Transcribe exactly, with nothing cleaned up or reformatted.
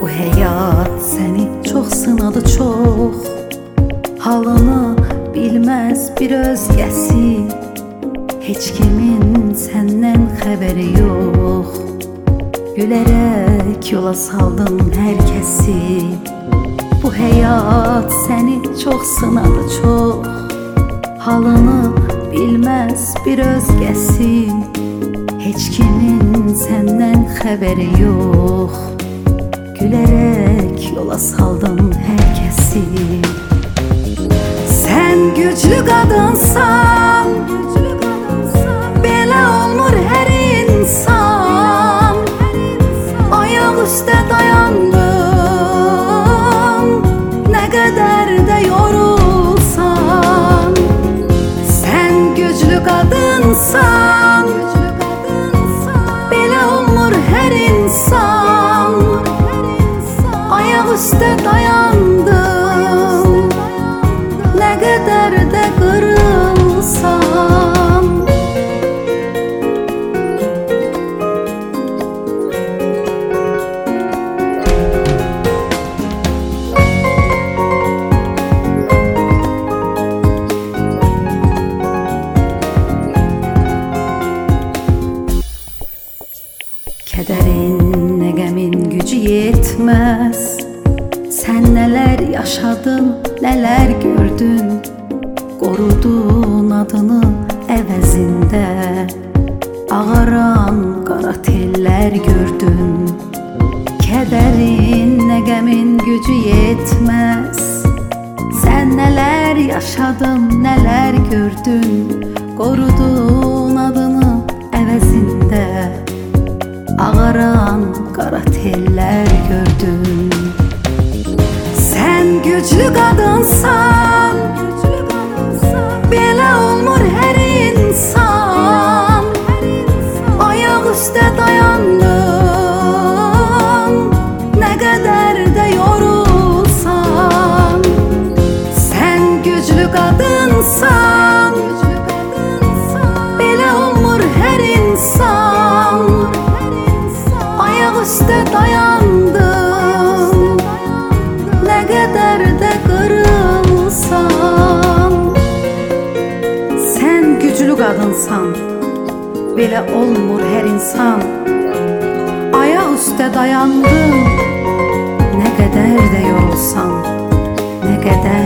Bu həyat səni çox sınadı, çox. Halını bilməz bir özgəsi, heç kimin səndən xəbəri yox. Gülərək yola saldın hər kəsi. Bu həyat səni çox sınadı, çox. Halını bilməz bir özgəsi, heç kimin səndən xəbəri yox. Gülərək yola saldın hər kəsi. Sən güclü qadınsan, belə olmur hər insan. Ayaq üstə dayandım, nə qədər də yorulsan. Sən güclü qadınsan, belə olmur hər insan. Ayaq üstə dayandım, nə qədər də qırılsam. Kədərin, nə qəmin gücü yetməz. Sən nələr yaşadın, nələr gördün. Qorudun adını əvəzində, ağaran qara tellər gördün. Kədərin, nə qəmin gücü yetməz. Sən nələr yaşadın, nələr gördün. Qorudun adını əvəzində, ağaran qara tellər gördün. Sən güclü qadınsan, belə olmur hər insan. Ayaq üstə dayandım, nə qədər də yorulsan. Sən güclü qadınsan, belə olmur hər insan. Ayaq üstə dayandım, nə qədər də qırılsam. Sən güclü qadınsan, belə olmur hər insan. Ayaq üstə dayandım, nə qədər də yorulsam, nə qədər